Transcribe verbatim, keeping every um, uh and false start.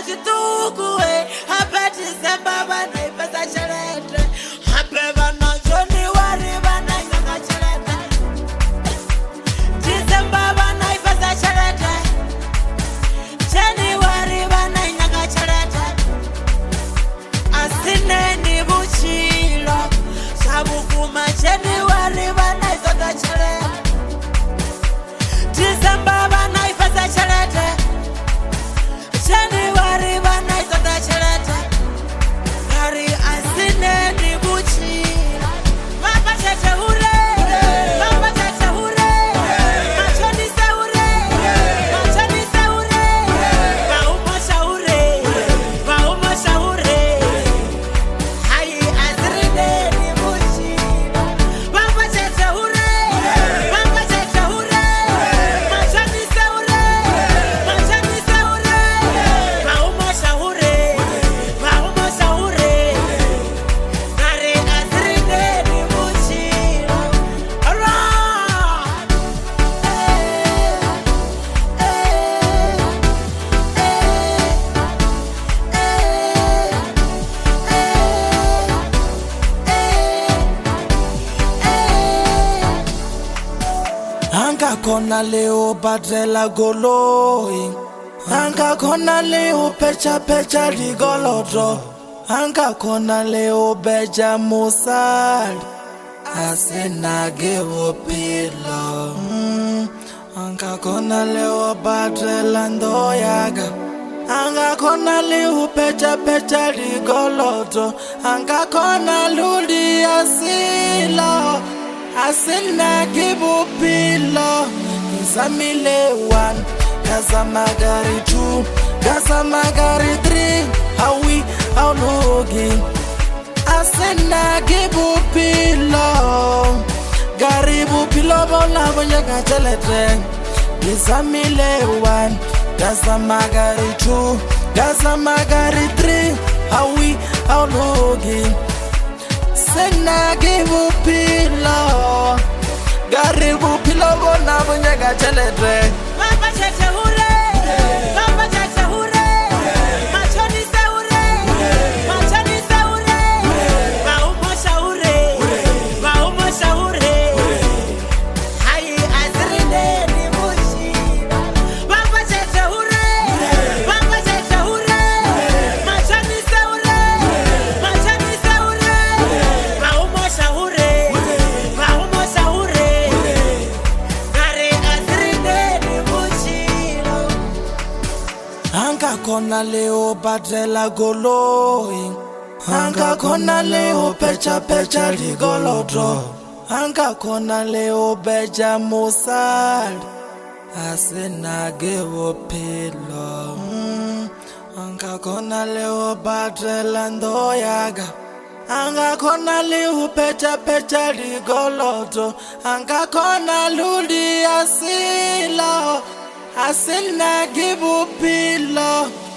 chituku we hapati semba bana ipesa chelete hape bana joni wari bana nyanga chelete December bana ipesa chelete January bana nyanga chelete asine ni buchilo sabukuma January bana ipesa chelete December bana ipesa chelete January bana ipesa chelete Kari asine ni buchi Papa chete hure Papa chete hure Machoni se hure Machoni se hure Bauma shaure Bauma shaure Hai asine ni buchi Papa chete hure Papa chete hure Machoni se hure Machoni se hure Bauma shaure Bauma shaure Kari asine ni buchi Alright Anga kona leo badrela goloi Anga kona leo pecha pecha rigolodro Anga kona leo beja musal Asena gewo pilo mm. Anga kona leo badrela ndoyaga Anga kona leo pecha pecha rigolodro Anga kona luli asilo Asena gewo pilo Nizamile one Gaza magari two Gaza magari three How we how looking Asena gebu pilo Garibu pilo bona bonya gachelete Nizamile one Gaza magari two Gaza magari three How we how looking Sena gebu pilo Garibu pilo bona bonya gachelete Papa chete hure Papa chete hure Machoni se hure Machoni se hure Bauma shaure Bauma shaure Hai asrine ni buchi Papa chete hure Papa chete hure Machoni se hure Machoni se hure Bauma shaure Bauma shaure Kari asrine ni buchi Anga kona leo badrela goloi Anga kona leo pecha pecha rigolodro Anga kona leo beja musal Asena gewo pilo mm. Anga kona leo badrela ndoyaga Anga kona leo pecha pecha rigolodro Anga kona luli asilo Asena gewo pilo